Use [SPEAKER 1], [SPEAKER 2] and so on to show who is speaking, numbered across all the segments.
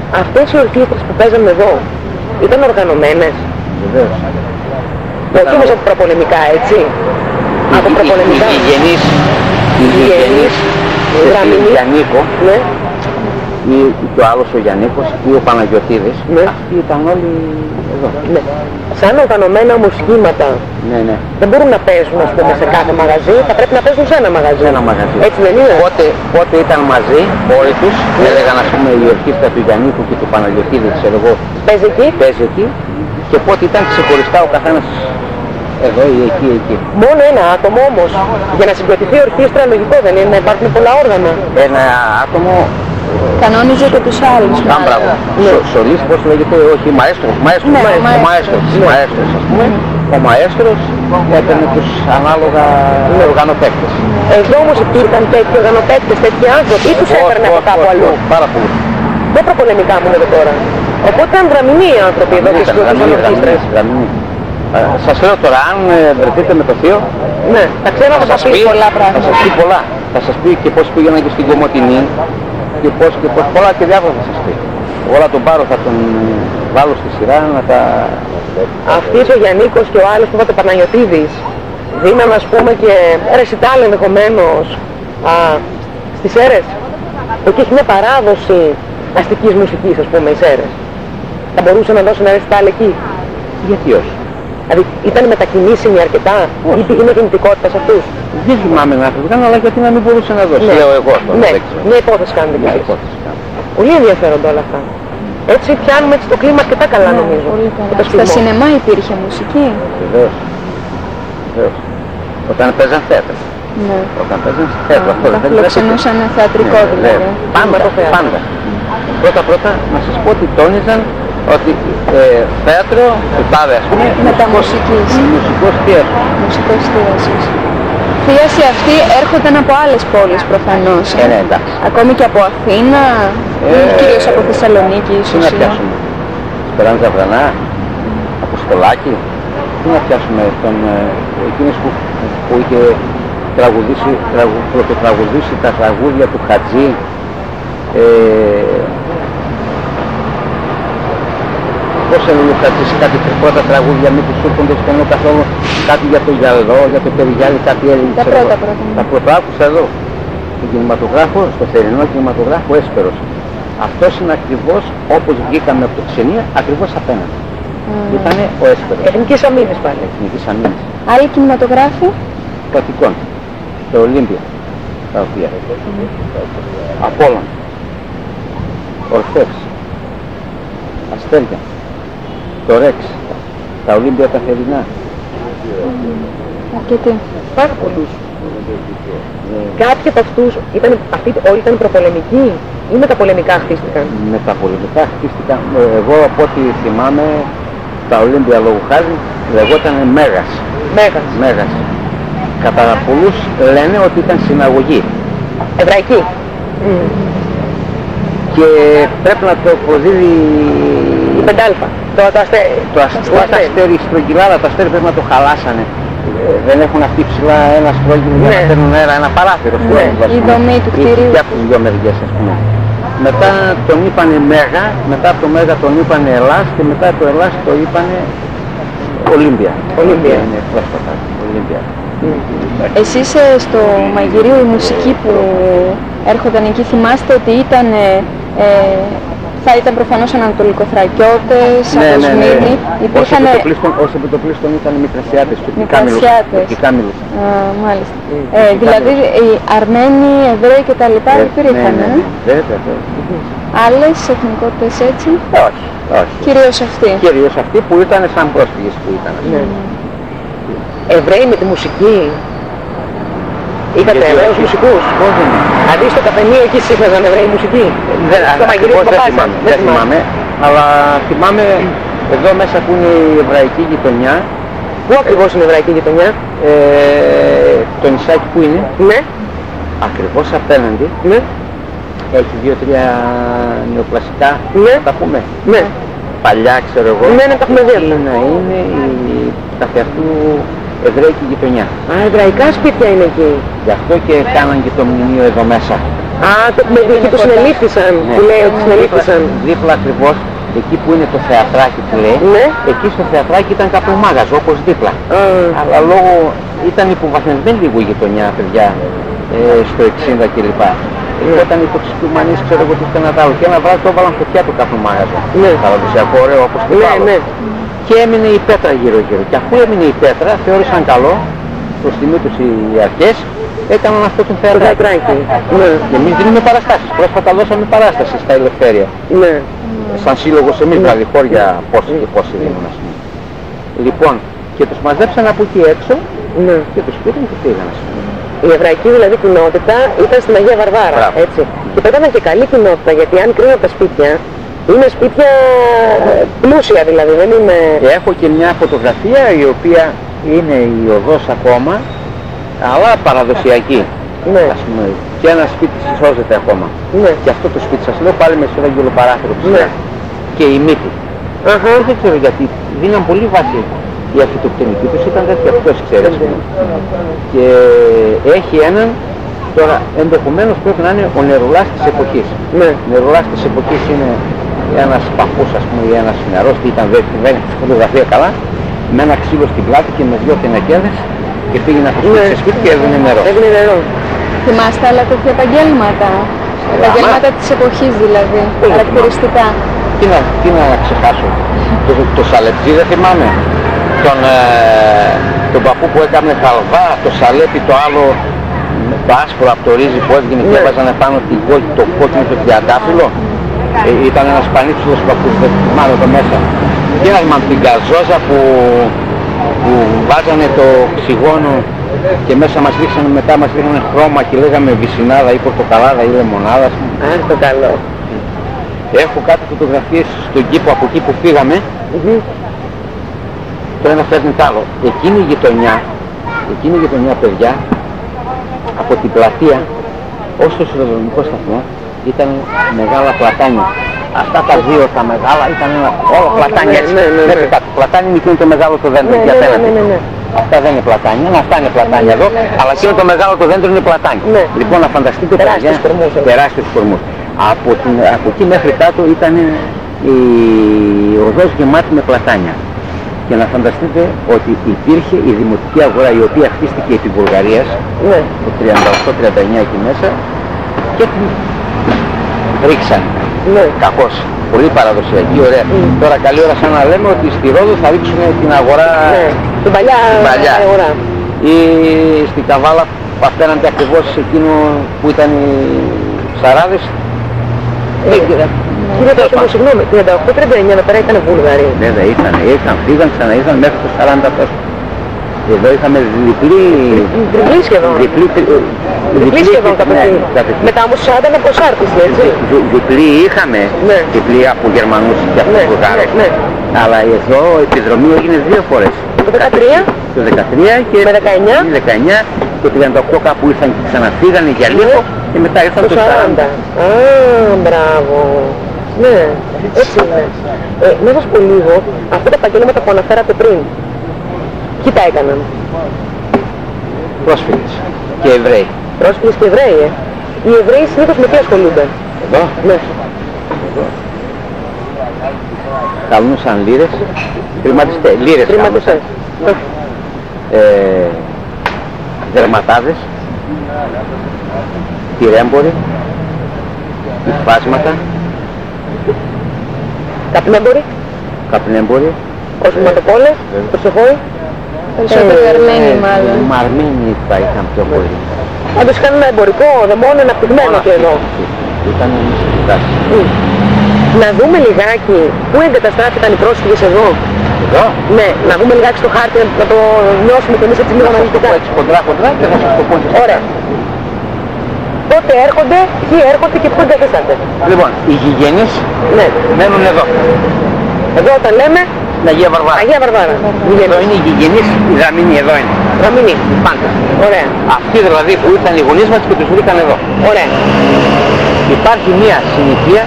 [SPEAKER 1] Αυτές οι ορχήστρες που παίζανε εδώ ήταν οργανωμένες?
[SPEAKER 2] Βεβαίως.
[SPEAKER 1] Όχι όμως από προπολεμικά, έτσι. Από προπολεμικά.
[SPEAKER 2] Οι γηγενείς, η Γιαννίκο,
[SPEAKER 1] Ναι.
[SPEAKER 2] ή και ο άλλος ο Γιαννίκος ή ο Παναγιωτίδης,
[SPEAKER 1] Ναι.
[SPEAKER 2] αυτοί ήταν όλοι εδώ.
[SPEAKER 1] Ναι. Σαν οργανωμένα όμως σχήματα
[SPEAKER 2] Ναι, ναι.
[SPEAKER 1] δεν μπορούν να παίζουν, ας πούμε, σε κάθε μαγαζί, θα πρέπει να παίζουν σε ένα μαγαζί.
[SPEAKER 2] Σε ένα μαγαζί.
[SPEAKER 1] Έτσι δεν είναι?
[SPEAKER 2] Πότε ήταν μαζί όλοι τους, έλεγαν ας πούμε η ορχήστρα του Γιαννίκου και του Παναγιωτίδη, ξέρω εγώ,
[SPEAKER 1] Παίζει εκεί.
[SPEAKER 2] παίζει εκεί, και πότε ήταν ξεχωριστά ο καθένας εδώ ή εκεί ή εκεί.
[SPEAKER 1] Μόνο ένα άτομο όμως. Για να συγκροτηθεί η ορχήστρα λογικό δεν είναι, να υπάρχουν πολλά όργανα.
[SPEAKER 2] Ένα άτομο.
[SPEAKER 3] Κανόνιζε και τους άλλους.
[SPEAKER 2] Μπράβο. Σολής, πώς λέγεται, όχι, μαέστρος.
[SPEAKER 3] Ναι,
[SPEAKER 2] Μαέστρος, ας πούμε. Ο μαέστρος έπαιρνε τους ανάλογα οργανοπαίκτες.
[SPEAKER 1] Εδώ όμως υπήρχαν τέτοιοι οργανοπαίκτες, τέτοιοι άνθρωποι ή τους έπαιρνε από κάπου αλλού?
[SPEAKER 2] Πάρα πολύ.
[SPEAKER 1] Δεν προπολεμικά μου εδώ τώρα. Οπότε ήταν γραμμινοί οι άνθρωποι εδώ και συγκροτούσαν ορχήστρες.
[SPEAKER 2] Σας λέω τώρα, αν βρεθείτε με το θείο,
[SPEAKER 1] Ναι, τα ξέρω να σας πει πολλά
[SPEAKER 2] θα
[SPEAKER 1] πράγματα.
[SPEAKER 2] σας πει πολλά. Θα σας πει και πώς πήγαιναν και στην Κομωτινή και πώς πολλά και διάφορα θα σας πει. Εγώ θα τον πάρω, θα τον βάλω στη σειρά να τα...
[SPEAKER 1] Αυτής ο Γιαννίκος και ο άλλος που είπατε Παναγιωτίδης δίναν ας πούμε και ρεσιτάλ ενδεχομένως στις Σέρρες. Εκεί έχει μια παράδοση αστικής μουσικής, ας πούμε, οι Σέρρες. Θα μπορούσε να δώσει ένα ρεσιτάλ εκεί?
[SPEAKER 2] Γιατί όχι.
[SPEAKER 1] Δηλαδή ήταν μετακινήσιμοι αρκετά ή πήγαινε κινητικότητα σε αυτούς?
[SPEAKER 2] Δεν θυμάμαι να φύγαν, αλλά γιατί να μην μπορούσε να δώσει.
[SPEAKER 1] Ναι.
[SPEAKER 2] Λέω εγώ τώρα.
[SPEAKER 1] Ναι,
[SPEAKER 2] δεν ξέρω.
[SPEAKER 1] μια υπόθεση κάνετε κι
[SPEAKER 2] Μια
[SPEAKER 1] εσείς.
[SPEAKER 2] υπόθεση κάνω.
[SPEAKER 1] Πολύ ενδιαφέροντα όλα αυτά. Έτσι πιάνουμε έτσι το κλίμα αρκετά καλά νομίζω.
[SPEAKER 3] Πολύ
[SPEAKER 1] Και
[SPEAKER 3] καλά.
[SPEAKER 1] το
[SPEAKER 3] Στα
[SPEAKER 1] σεισμό.
[SPEAKER 3] σινεμά υπήρχε μουσική.
[SPEAKER 2] Βεβαίως. Βεβαίως. Όταν παίζαν θέατρο.
[SPEAKER 3] Ναι.
[SPEAKER 2] Όταν παίζαν θέατρο. Αυτό
[SPEAKER 3] Τα
[SPEAKER 2] δεν
[SPEAKER 3] φιλοξενούσαν θεατρικό
[SPEAKER 2] Ναι,
[SPEAKER 3] δηλαδή.
[SPEAKER 2] Πάντα, πάντα. Πρώτα να σας πω ότι τόνιζαν ότι θέατρο, του τάδε ας πούμε,
[SPEAKER 3] Μεταμουσικής.
[SPEAKER 2] μουσικός θέατρο.
[SPEAKER 3] Μουσικός θείασης. Θείαση αυτή έρχονταν από άλλες πόλεις προφανώς.
[SPEAKER 2] Ναι, εντάξει.
[SPEAKER 3] Ακόμη και από Αθήνα, κυρίως από Θεσσαλονίκη
[SPEAKER 2] Τι
[SPEAKER 3] ίσως.
[SPEAKER 2] να πιάσουμε, Σπεράνζα Βρανά, Αποστολάκη, τι να πιάσουμε τον, εκείνος που είχε πρωτοτραγουδήσει τα τραγούδια του Χατζή, πώς έλεγε ο Χατζής κάτι πρώτα τραγούδια, μήπως σου έρχονται στο νου καθόλου, κάτι για το γυαλό, για το περιγιάλι, κάτι έλεγε.
[SPEAKER 3] Τα πρώτα.
[SPEAKER 2] Τα πρώτα άκουσα εδώ, στον κινηματογράφο, στο θερινό κινηματογράφο Έσπερος. Αυτός είναι ακριβώς όπως βγήκαμε από το Ξενία, ακριβώς απέναντι. Ήτανε ο Έσπερος.
[SPEAKER 1] Εθνικής αμήνης πάλι.
[SPEAKER 2] Εθνικής αμήνης.
[SPEAKER 3] Άλλοι κινηματογράφοι.
[SPEAKER 2] Κρατικών. Το Ολύμπια. Τα οποία. Απόλλων. Ορφές. Αστέρια. Το Ρεξ. Τα Ολύμπια τα θερινά.
[SPEAKER 3] Αρκετοί.
[SPEAKER 1] Πάρα πολλούς. Κάποιοι από αυτούς αυτοί όλοι ήταν προπολεμικοί ή μεταπολεμικά χτίστηκαν?
[SPEAKER 2] Με τα πολεμικά χτίστηκαν. Εγώ από ό,τι θυμάμαι, τα Ολύμπια λόγου χάρη λεγόταν Μέγας. Μέγας. Κατά πολλούς λένε ότι ήταν συναγωγή.
[SPEAKER 1] Εβραϊκοί.
[SPEAKER 2] Και πρέπει να το αποδίδει
[SPEAKER 1] Η πεντάλφα. Το αστέρι.
[SPEAKER 2] το αστέρι στρογγυλάδα, το αστέρι πρέπει να το χαλάσανε. Δεν έχουν αυτή ψηλά ένα στρόγγυλο για να παίρνουν αέρα, ένα παράθυρο.
[SPEAKER 3] Η δομή του κτηρίου.
[SPEAKER 2] Και από τις δυο μεριές, ας πούμε. Μετά τον είπανε Μέγα, μετά από το Μέγα τον είπανε Ελλάς και μετά το Ελλάς το είπανε Ολύμπια. Είναι πρόσφατα. Ολύμπια.
[SPEAKER 3] Εσείς στο μαγειρίο η μουσική που έρχονταν εκεί θυμάστε ότι ήταν, θα ήταν προφανώς ανατολικοθρακιώτες, από Σμύρνη. Υπήρχαν...
[SPEAKER 2] Ως επιτοπλίστων ήταν Μικρασιάτες και
[SPEAKER 3] Κάμιλους. Μάλιστα. Δηλαδή οι Αρμένοι, Εβραίοι και τα λοιπά υπήρχαν.
[SPEAKER 2] Βέβαια.
[SPEAKER 3] Άλλες εθνικότητες έτσι.
[SPEAKER 2] Όχι.
[SPEAKER 3] Κυρίως αυτοί.
[SPEAKER 2] Κυρίως αυτοί που ήταν σαν πρόσφυγες που ήταν.
[SPEAKER 1] Εβραίοι με τη μουσική. Είχατε Εβραίους μουσικούς?
[SPEAKER 2] Όχι.
[SPEAKER 1] Δηλαδή στο καφενείο εκεί σύμφωναν Εβραίοι μουσική? Στο μαγειρίο που παπάσαν?
[SPEAKER 2] Δεν θυμάμαι, αλλά θυμάμαι εδώ μέσα που είναι η εβραϊκή γειτονιά.
[SPEAKER 1] Πού ακριβώς είναι η εβραϊκή γειτονιά?
[SPEAKER 2] Το νησάκι που είναι.
[SPEAKER 1] Ναι.
[SPEAKER 2] Ακριβώς απέναντι.
[SPEAKER 1] Ναι.
[SPEAKER 2] Έχει 2-3 νεοκλασικά.
[SPEAKER 1] Ναι.
[SPEAKER 2] Θα τα πούμε.
[SPEAKER 1] Ναι.
[SPEAKER 2] Παλιά ξέρω εγώ.
[SPEAKER 1] Ναι, τα έχουμε δει.
[SPEAKER 2] Να είναι η καθεαυτού εβραϊκή γειτονιά.
[SPEAKER 1] Α, εβραϊκά σπίτια είναι εκεί.
[SPEAKER 2] Γι' αυτό και κάναν και το μνημείο εδώ μέσα.
[SPEAKER 1] Α, το με εκεί που συνελήφθησαν, που λέει ότι συνελήφθησαν.
[SPEAKER 2] Δίπλα ακριβώς, εκεί που είναι το θεατράκι που λέει,
[SPEAKER 1] Ναι.
[SPEAKER 2] εκεί στο θεατράκι ήταν κάποιο μάγαζο, όπως δίπλα. Αλλά λόγω ήταν υποβαθμισμένη λίγο η γειτονιά, παιδιά, στο 60 κλπ. Όταν οι τοξικομανείς, ξέρω εγώ τι ήταν να τα άλλο. Και ένα βράδυ το έβαλαν φωτιά του κάθε μάγαζο.
[SPEAKER 1] Ναι.
[SPEAKER 2] Παραδοσιακό, ωραίο όπως το άλλο.
[SPEAKER 1] Ναι.
[SPEAKER 2] Και έμεινε η πέτρα γύρω-γύρω. Και αφού έμεινε η πέτρα, θεώρησαν καλό, προς τιμή τους οι αρχές, έκαναν αυτό το θεατράκι.
[SPEAKER 1] Ναι.
[SPEAKER 2] Και εμείς δίνουμε παραστάσεις. Πρόσφατα δώσαμε παράσταση στα Ελευθέρια.
[SPEAKER 1] Ναι.
[SPEAKER 2] Σαν σύλλογος εμείς, δηλαδή χώρια πόσοι και πόσοι δίνουν, ας πούμε. Λοιπόν, και τους μαζέψαν από εκεί έξω,
[SPEAKER 1] Ναι.
[SPEAKER 2] και τους πήραν και πήγαν, ας πούμε.
[SPEAKER 1] Η εβραϊκή δηλαδή κοινότητα ήταν στην Αγία Βαρβάρα,
[SPEAKER 2] Μπράβο.
[SPEAKER 1] έτσι. Και πρέπει να ήταν και καλή κοινότητα, γιατί αν κρίνω τα σπίτια, είναι σπίτια πλούσια δηλαδή, δεν είναι...
[SPEAKER 2] Και έχω και μια φωτογραφία η οποία είναι η οδός ακόμα, αλλά παραδοσιακή.
[SPEAKER 1] Ναι.
[SPEAKER 2] Ας πούμε, και ένα σπίτι σώζεται ακόμα.
[SPEAKER 1] Ναι.
[SPEAKER 2] Και αυτό το σπίτι σας λέω πάλι με σφαιράγγελο παράθυρο ψηλά.
[SPEAKER 1] Ναι.
[SPEAKER 2] Και η μύτη. Δεν ξέρω γιατί, δίναν πολύ βάση. Η αρχιτεκτονική τους ήταν τέτοια, αυτός ξέρεις. Και έχει έναν, τώρα ενδεχομένως πρέπει να είναι ο νερολάς της εποχής.
[SPEAKER 1] Ναι.
[SPEAKER 2] Ο νερολάς της εποχής είναι ένας παππούς, ας πούμε, ή ένας νερός, τι ήταν, δεν έχει τη φωτογραφία καλά, με ένα ξύλο στην πλάτη και με δυο πινακέδες και πήγαινε από σε σπίτι και έδινε νερό.
[SPEAKER 1] Έδινε νερό.
[SPEAKER 3] Θυμάστε άλλα τέτοια επαγγέλματα? Επαγγέλματα της εποχής δηλαδή, χαρακτηριστικά.
[SPEAKER 2] Τι να ξεχάσω, το σαλεπτζί δεν θυμάμαι, τον παππού που έκανε χαλβά, το σαλέπι το άλλο, το άσπρο από το ρύζι που έβγαινε και έβαζανε πάνω το κόκκινο το τριαντάφυλλο. Ήταν ένας πανίτσουλος παππούς, δεν θυμάμαι το μέσα. Και ένας με την καζόζα που βάζανε το οξυγόνο και μέσα μας ρίξανε, μετά μας ρίχνανε χρώμα και λέγαμε βυσινάδα ή πορτοκαλάδα ή λεμονάδα.
[SPEAKER 1] Το καλό.
[SPEAKER 2] Έχω κάτι φωτογραφίες στον κήπο από εκεί που φύγαμε. Το ένα φέρνει τ' άλλο. Εκείνη η γειτονιά, παιδιά, από την πλατεία ως το σιδηροδρομικό σταθμό ήταν μεγάλα πλατάνια. Αυτά τα δύο τα μεγάλα ήταν όλα πλατάνια έτσι. Μέχρι κάτω. Πλατάνι είναι εκείνο το μεγάλο το δέντρο και απέναντι. Αυτά δεν είναι πλατάνια, αυτά είναι πλατάνια εδώ, αλλά εκείνο το μεγάλο το δέντρο είναι πλατάνια. Λοιπόν, να φανταστείτε τεράστιους κορμούς. Από εκεί μέχρι κάτω ήταν η οδός γεμάτη με πλατάνια. Και να φανταστείτε ότι υπήρχε η δημοτική αγορά η οποία χτίστηκε επί Βουλγαρίας το 38-39 εκεί μέσα και την ρίξαν. Κακώς. Πολύ παραδοσιακή, ωραία. Τώρα καλή ώρα σαν να λέμε ότι στη Ρόδο θα ρίξουν την αγορά,
[SPEAKER 1] την παλιά αγορά.
[SPEAKER 2] Ή στην Καβάλα απέναντι ακριβώς εκείνο που ήταν οι ψαράδες.
[SPEAKER 1] Κύριε Πέτρο, συγγνώμη, 38-39 να πέρα ήταν Βούλγαροι.
[SPEAKER 2] Ναι, δεν ήρθαν, φύγαν, ξαναήρθαν μέχρι το 40 τόσο. Εδώ είχαμε
[SPEAKER 1] διπλή σχεδόν. Διπλή σχεδόν κατοχή. Μετά όμως 40 είναι προσάρτηση, έτσι.
[SPEAKER 2] Διπλή είχαμε, διπλή από Γερμανούς και από Βουλγάρες. Αλλά εδώ η επιδρομή έγινε δύο φορές.
[SPEAKER 1] Το 13.
[SPEAKER 2] Το 13 και
[SPEAKER 1] με
[SPEAKER 2] 19. Το 38 κάπου ήρθαν και ξαναφύγανε για λίγο και μετά ήρθαν το 40.
[SPEAKER 1] Α, μπράβο. Ναι, έτσι είναι. Να σας πω λίγο, αυτά τα επαγγέλματα που αναφέρατε πριν, τι τα έκαναν?
[SPEAKER 2] Πρόσφυγες και Εβραίοι.
[SPEAKER 1] Πρόσφυγες και Εβραίοι, Οι Εβραίοι συνήθως με τι ασχολούνται?
[SPEAKER 2] Εδώ.
[SPEAKER 1] Ναι.
[SPEAKER 2] Καλούσαν λίρες, χρηματιστές, λίρες καλούσαν. Δερματάδες, τυρέμποροι, υφάσματα, καπνέμποροι,
[SPEAKER 1] οσματοπόλες, προσεχόοι.
[SPEAKER 3] Περισσότερο Αρμένοι μάλλον.
[SPEAKER 2] Αρμένοι θα είχαν πιο πολύ.
[SPEAKER 1] Πάντως είχαν ένα εμπορικό δαιμόνιο αναπτυγμένο και εδώ.
[SPEAKER 2] Ήταν μισθητάς.
[SPEAKER 1] Να δούμε λιγάκι πού εγκαταστάθηκαν οι πρόσφυγες εδώ.
[SPEAKER 2] Εδώ?
[SPEAKER 1] Ναι, να δούμε λιγάκι στο χάρτη να το νιώσουμε και εμείς έτσι λίγο αναλυτικά.
[SPEAKER 2] Έτσι κοντρά και θα σας το πω.
[SPEAKER 1] Ωραία. Πότε έρχονται, ποιοι έρχονται και πού εγκαταστάται?
[SPEAKER 2] Λοιπόν, οι γηγενείς μένουν εδώ.
[SPEAKER 1] Εδώ όταν λέμε
[SPEAKER 2] Αγία Βαρβάρα.
[SPEAKER 1] Αγία Βαρβάρα.
[SPEAKER 2] Εδώ είναι οι γηγενείς, οι Δαμήνοι εδώ είναι.
[SPEAKER 1] Δαμήνοι, πάντα. Ωραία.
[SPEAKER 2] Αυτοί δηλαδή που ήρθαν οι γονείς μας και τους βρήκαν εδώ.
[SPEAKER 1] Ωραία.
[SPEAKER 2] Υπάρχει μία συνοικία,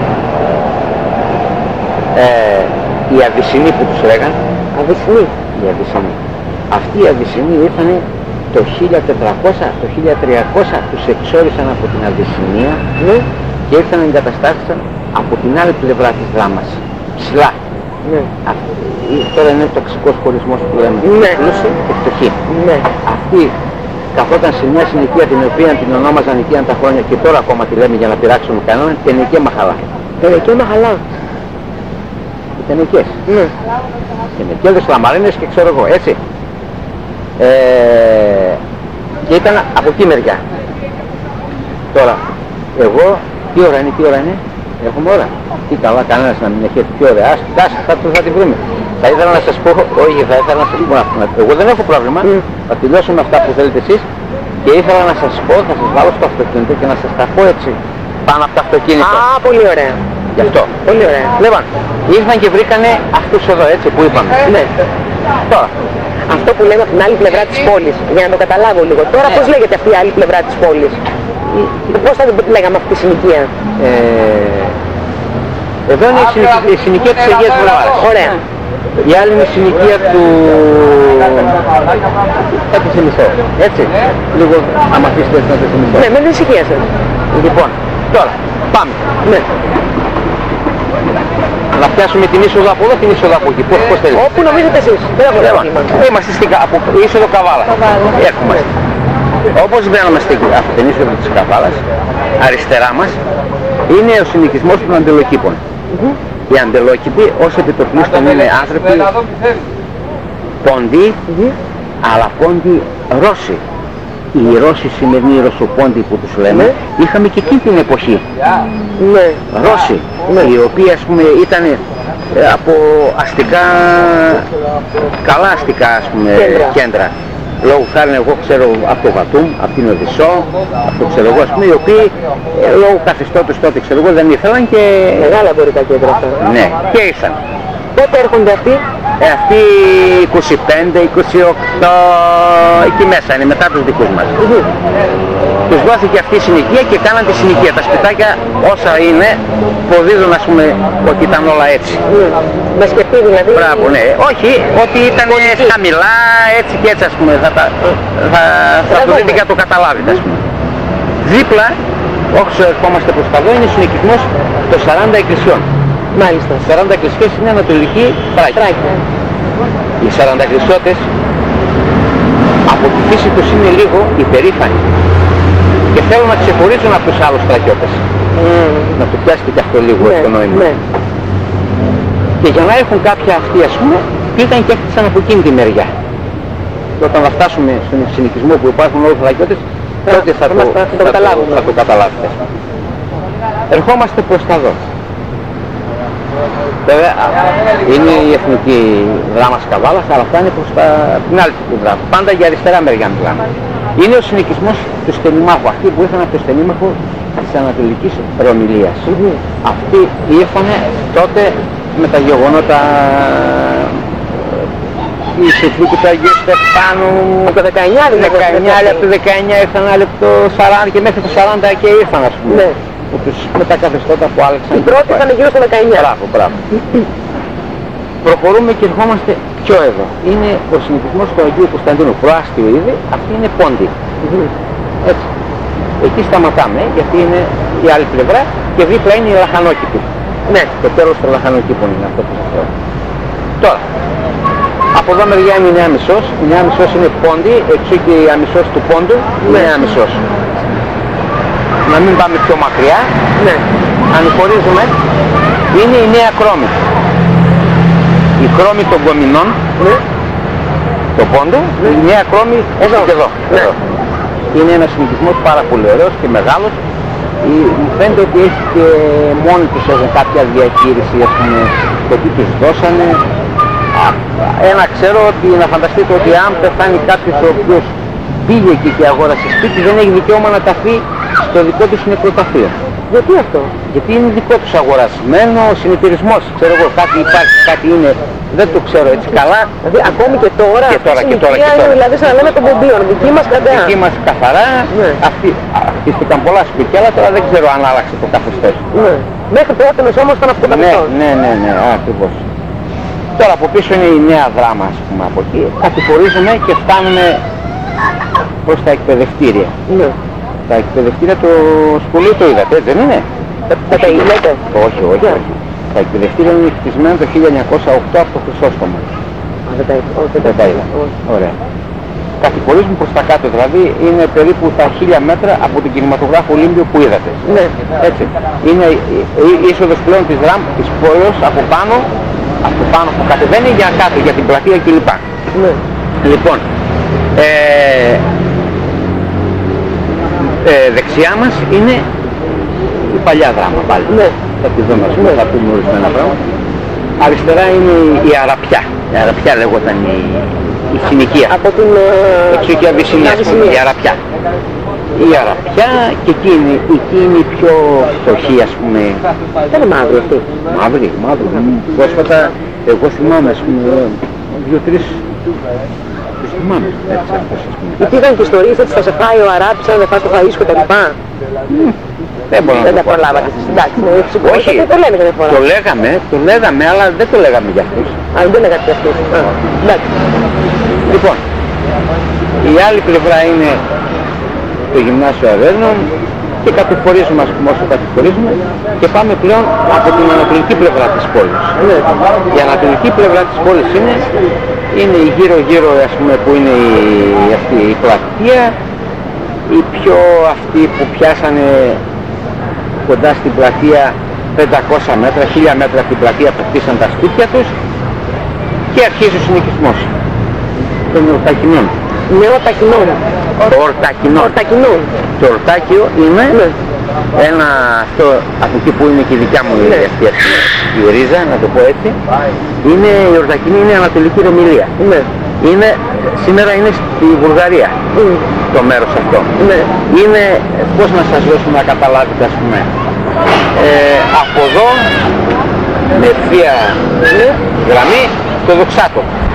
[SPEAKER 2] οι Αβυσσινοί που τους λέγαν.
[SPEAKER 1] Αβυσσινοί.
[SPEAKER 2] Οι Αβυσσινοί. Αυτοί οι Αβυσσινοί ήρθαν το το 1400, το 1300 τους εξόρισαν από την Αβυσσινία και ήρθαν να εγκαταστάθησαν από την άλλη πλευρά της Δράμας, ψηλά. Τώρα είναι τοξικός χωρισμός που λέμε, πλούσιοι και φτωχοί. Αυτοί καθόταν σε μια συνοικία την οποία την ονόμαζαν οικίαν τα χρόνια και τώρα ακόμα τη λέμε για να πειράξουμε κανέναν, τενεκέ Μαχαλά.
[SPEAKER 1] Τενεκέ Μαχαλά.
[SPEAKER 2] Οι τενεκές. Τενεκέδες, λαμαρίνες και ξέρω εγώ, έτσι. Και ήταν από εκεί μεριά. Τώρα, εγώ, τι ώρα είναι, έχουμε ώρα. Τι καλά, κανένας να μην έχει πιο ωραία. Θα τη βρούμε. Θα ήθελα να σας πω, όχι, θα ήθελα να σας πω, εγώ δεν έχω πρόβλημα, θα τελειώσουμε αυτά που θέλετε εσείς και ήθελα να σας πω, θα σας βάλω στο αυτοκίνητο και να σας τα πω έτσι πάνω από το αυτοκίνητο.
[SPEAKER 1] Α, πολύ ωραία.
[SPEAKER 2] Γι' αυτό.
[SPEAKER 1] Πολύ ωραία.
[SPEAKER 2] Λοιπόν, ήρθαν και βρήκανε αυτούς εδώ, έτσι που είπαμε.
[SPEAKER 1] Ναι.
[SPEAKER 2] Τώρα,
[SPEAKER 1] αυτό που λέμε από την άλλη πλευρά της πόλης, για να το καταλάβω λίγο. Τώρα πώς λέγεται αυτή η άλλη πλευρά της πόλης? Πώς θα την λέγαμε αυτή τη συνοικία?
[SPEAKER 2] Εδώ είναι η συνοικία της Αγίας Βλάβαρας.
[SPEAKER 1] Ωραία.
[SPEAKER 2] Η άλλη είναι η συνοικία του... Έπισε μισό. Έτσι. Λίγο άμα αφήσετε έτσι να το μισό.
[SPEAKER 1] Ναι, με την ησυχία σας.
[SPEAKER 2] Λοιπόν, τώρα, πάμε.
[SPEAKER 1] Ναι.
[SPEAKER 2] Να πιάσουμε την είσοδο από εδώ, την είσοδο από εκεί. Πώς θέλετε?
[SPEAKER 1] Όπου νομίζετε εσείς. Δεν έχω πρόβλημα.
[SPEAKER 2] Είμαστε στην είσοδο Καβάλα. Έχουμε. Όπως μπαίνουμε από την είσοδο της Καβάλας, αριστερά μας, είναι ο συνοικισμός των αντελοκήπων. Οι αντελόκηποι ως επιτοπλίστων είναι άνθρωποι πόντιοι, αλλά πόντιοι Ρώσοι. Οι Ρώσοι σημερινοί, οι Ρωσοπόντιοι που τους λέμε, είχαμε και εκείνη την εποχή. Ρώσοι, οι οποίοι ας πούμε ήταν από αστικά, καλά αστικά ας πούμε κέντρα. Λόγω χάρη εγώ ξέρω από το Βατούμ, από την Οδυσσό, από το ξέρω εγώ ας πούμε, οι οποίοι λόγω καθεστώτος τότε ξέρω εγώ δεν ήθελαν και...
[SPEAKER 1] Μεγάλα εμπορικά κέντρα αυτά.
[SPEAKER 2] Ναι, και ήρθαν.
[SPEAKER 1] Πότε έρχονται αυτοί?
[SPEAKER 2] Αυτοί 25, 28, εκεί μέσα είναι, μετά τους δικούς μας. Τους δόθηκε αυτή η συνοικία και κάναν τη συνοικία. Τα σπιτάκια όσα είναι, αποδίδουν ας πούμε ότι ήταν όλα έτσι.
[SPEAKER 1] Με σκεφτεί δηλαδή.
[SPEAKER 2] Μπράβο, ναι. Όχι, ότι ήταν χαμηλά, έτσι και έτσι ας πούμε. Θα το δείτε και να το καταλάβετε ας πούμε. Δίπλα, όσο ερχόμαστε προς τα εδώ, είναι συνοικισμός των 40 εκκλησιών.
[SPEAKER 1] Μάλιστα.
[SPEAKER 2] 40 εκκλησίες είναι ανατολική Θράκη. Οι 40 εκκλησιώτες από τη φύση τους είναι λίγο υπερήφανοι και θέλουν να ξεχωρίζουν από τους άλλους Θρακιώτες. Να το πιάσετε και αυτό λίγο το νόημα. Και για να έχουν κάποια αυτοί ας πούμε, πήγαν και έφτιαξαν από εκείνη τη μεριά. Και όταν θα φτάσουμε στον συνοικισμό που υπάρχουν όλοι οι Θρακιώτες, τότε θα το καταλάβετε. Ερχόμαστε προς τα εδώ. Βέβαια είναι η εθνική δράμα Καβάλας, αλλά αυτά είναι προς την άλλη πλευρά. Πάντα για αριστερά μεριά μιλάμε. Είναι ο συνοικισμός του Στενημάχου, αυτοί που ήρθαν από το Στενήμαχο της Ανατολικής Ρωμιλίας. Αυτοί ήρθαν τότε με τα γεγονότα η συνθήκη του Αγίου Στεφάνου
[SPEAKER 1] το 19,
[SPEAKER 2] από το 19 ήρθαν άλλοι από το 40 και μέχρι το 40 και ήρθαν ας πούμε. Με τα καθεστώτα που άλλαξαν.
[SPEAKER 1] Οι πρώτοι ήταν γύρω στο 19.
[SPEAKER 2] Μπράβο. Προχωρούμε και ερχόμαστε πιο εδώ. Είναι ο συνοικισμός του Αγίου Κωνσταντίνου. Προάστιο ήδη, αυτή είναι πόντι. Έτσι. Εκεί σταματάμε, γιατί είναι η άλλη πλευρά και δίπλα είναι η λαχανόκηπη. Ναι, το τέλος των λαχανοκήπων είναι αυτό που σας λέω. Τώρα, από εδώ μεριά είναι η Νέα Μισός. Η Νέα Μισός είναι πόντι, εξού και η αμισός του πόντου, η Νέα Μισός. Να μην πάμε πιο μακριά, ανηχωρίζουμε, είναι η Νέα Κρόμη. Η Κρόμη των Κομινών, το πόντο, η Νέα Κρόμη και εδώ. Είναι ένας συνοικισμός πάρα πολύ ωραίος και μεγάλος. Μου φαίνεται ότι έχει και μόνοι τους έχουν κάποια διαχείριση, ας πούμε, το τι τους δώσανε. Ένα ξέρω ότι να φανταστείτε ότι αν πεθάνει κάποιος ο οποίος πήγε εκεί και αγόρασε σπίτι, δεν έχει δικαίωμα να ταφεί στο δικό τους νεκροταφείο.
[SPEAKER 1] Γιατί αυτό?
[SPEAKER 2] Γιατί είναι δικό τους αγορασμένο συνεταιρισμός. Ξέρω εγώ, κάτι υπάρχει, κάτι είναι, δεν το ξέρω έτσι καλά.
[SPEAKER 1] Δηλαδή ακόμη και τώρα,
[SPEAKER 2] και τώρα.
[SPEAKER 1] Δηλαδή σαν να λέμε των πομπίων, δική μας κατά.
[SPEAKER 2] Δική μας καθαρά, χτίστηκαν πολλά σπίτια, αλλά τώρα δεν ξέρω αν άλλαξε το καθεστώς.
[SPEAKER 1] Μέχρι τότε όμως ήταν αυτό το καθεστώς.
[SPEAKER 2] Ναι, ακριβώς. Τώρα από πίσω είναι η Νέα Δράμα, ας πούμε, από εκεί. Κατηφορίζουμε και φτάνουμε προς τα εκπαιδευτήρια.
[SPEAKER 1] Ναι.
[SPEAKER 2] Τα εκπαιδευτήρια το σχολείο το είδατε, έτσι δεν είναι?
[SPEAKER 1] Τα λέτε?
[SPEAKER 2] Όχι, όχι, όχι. Τα εκπαιδευτήρια είναι χτισμένα το 1908 από το Χρυσόστομο. Δεν τα είδα. Ωραία. Κατηφορίζουν προς τα κάτω, δηλαδή είναι περίπου τα 1000 μέτρα από τον κινηματογράφο Ολύμπιο που είδατε.
[SPEAKER 1] Ναι.
[SPEAKER 2] Έτσι. Είναι η είσοδος πλέον της ραμ, της πόλεως από πάνω που κατεβαίνει για κάτω, για την πλατεία κλπ.
[SPEAKER 1] Ναι. Λοιπόν,
[SPEAKER 2] δεξιά μας είναι η παλιά δράμα πάλι.
[SPEAKER 1] Ναι.
[SPEAKER 2] Θα τη δούμε, θα πούμε ορισμένα πράγματα. Αριστερά είναι η Αραπιά. Η Αραπιά λέγονταν η συνοικία.
[SPEAKER 1] Από την
[SPEAKER 2] εξοχή Αβυσσινίας, η Αραπιά. Η Αραπιά και εκεί είναι η πιο φτωχή, ας πούμε.
[SPEAKER 1] Δεν είναι μαύρη αυτή.
[SPEAKER 2] Μαύρη. Πρόσφατα, εγώ θυμάμαι, ας πούμε, 2-3 τους θυμάμαι, έτσι, αυτός, ας πούμε.
[SPEAKER 1] Γιατί ήταν και ιστορίες ότι θα σε φάει ο Αράπης, αν δεν φας το φαΐσκο τα λοιπά.
[SPEAKER 2] Δεν μπορώ να
[SPEAKER 1] δεν
[SPEAKER 2] το
[SPEAKER 1] τα
[SPEAKER 2] πω.
[SPEAKER 1] προλάβατε εσείς, εντάξει,
[SPEAKER 2] Όχι,
[SPEAKER 1] το λένε κάθε φορά.
[SPEAKER 2] το λέγαμε, αλλά δεν το λέγαμε για αυτούς.
[SPEAKER 1] Α, δεν λέγατε για αυτούς. Εντάξει.
[SPEAKER 2] Λοιπόν, η άλλη πλευρά είναι το γυμνάσιο Αβέρνων και κατηφορίζουμε, ας πούμε, όσο κατηφορίζουμε και πάμε πλέον από την ανατολική πλευρά της πόλης.
[SPEAKER 1] Ναι.
[SPEAKER 2] Η ανατολική πλευρά της πόλης είναι η γύρω-γύρω, ας πούμε, που είναι αυτή η πλατεία, οι πιο αυτοί που πιάσανε κοντά στην πλατεία 500 μέτρα, 1000 μέτρα από την πλατεία που χτίσαν τα σπίτια τους και αρχίζει ο συνοικισμός των Ορτακινών. Ορτακινών. Το Ορτάκιο είναι ένα, αυτό από εκεί που είναι και η δικιά μου η ρίζα, να το πω έτσι, είναι η Ορτακινή, είναι ανατολική Ρωμιλία. Σήμερα είναι στη Βουλγαρία το μέρος αυτό. Είναι, πώς να σας δώσουμε να καταλάβετε, ας πούμε, από εδώ με ευθεία γραμμή το Δοξάτο.